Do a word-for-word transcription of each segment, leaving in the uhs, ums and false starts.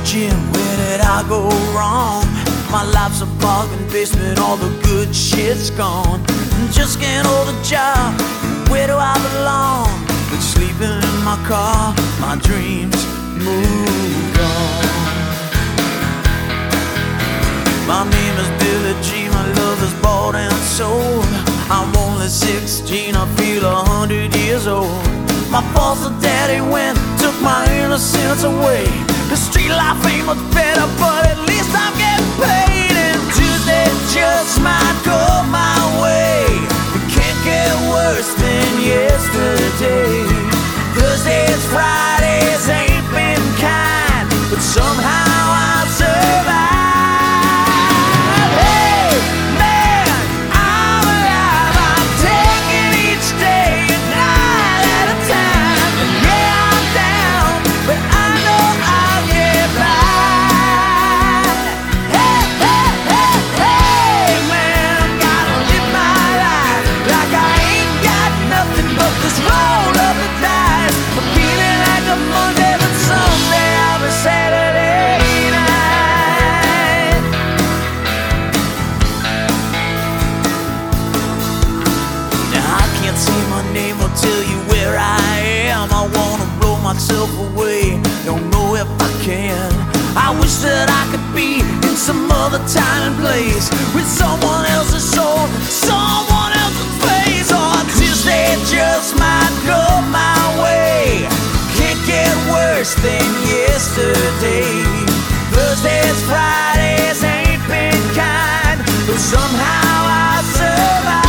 Jim, where did I go wrong? My life's a bargain basement, all the good shit's gone. Just can't hold a job, where do I belong? But sleeping in my car, my dreams moved on. My name is Billy Jean, my love is bought and sold. I'm only sixteen, I feel a hundred years old. My foster daddy went, took my innocence away. The street life ain't much better, but at least I'm getting paid. And Tuesday just might go my way. It can't get worse than yesterday. Thursdays, Fridays ain't been kind, but somehow I survived. Tell you where I am. I wanna blow myself away, don't know if I can. I wish that I could be in some other time and place, with someone else's soul, someone else's face. Or Tuesday just might go my way. Can't get worse than yesterday. Thursdays, Fridays ain't been kind, but somehow I survive.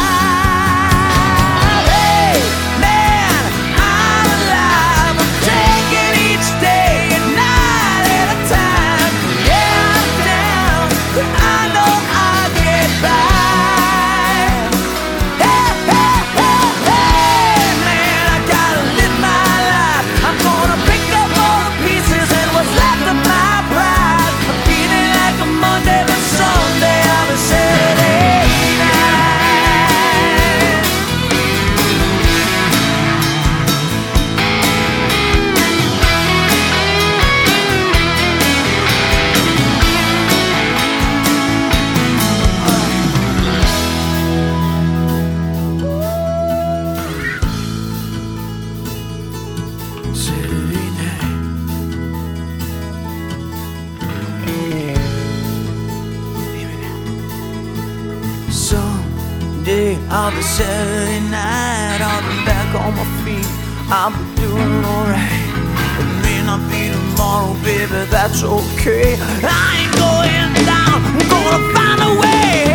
Someday I'll be Saturday night, I'll be back on my feet, I'll be doing alright. It may not be tomorrow, baby, that's okay. I ain't going down, I'm gonna find a way.